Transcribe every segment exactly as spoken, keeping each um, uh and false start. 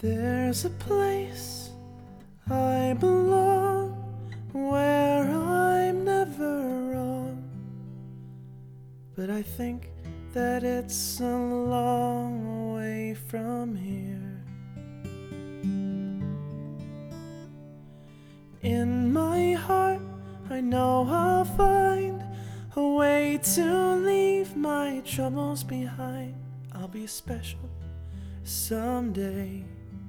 There's a place I belong where I'm never wrong, but I think that it's a long way from here. In my heart, I know I'll find a way to leave my troubles behind. I'll be special someday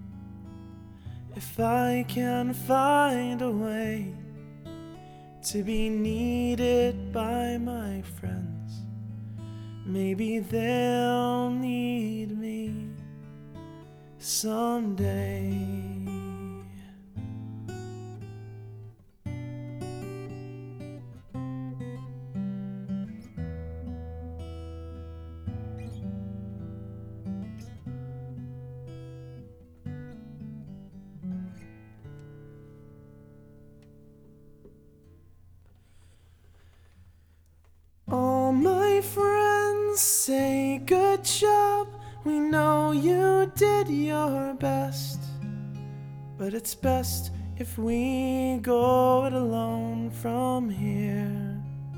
if I can find a way to be needed by my friends. Maybe they'll need me someday. All my friends say good job, we know you did your best, but it's best if we go it alone from here.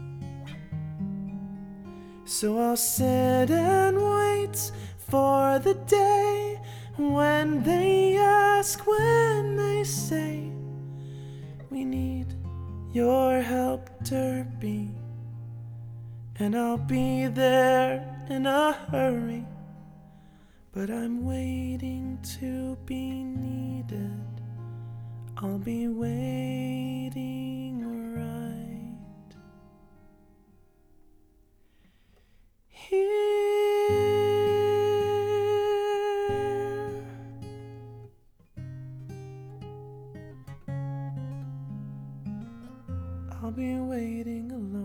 So I'll sit and wait for the day when they ask, when they say, we need your help, Derby. And I'll be there in a hurry, but I'm waiting to be needed. I'll be waiting right here. I'll be waiting alone.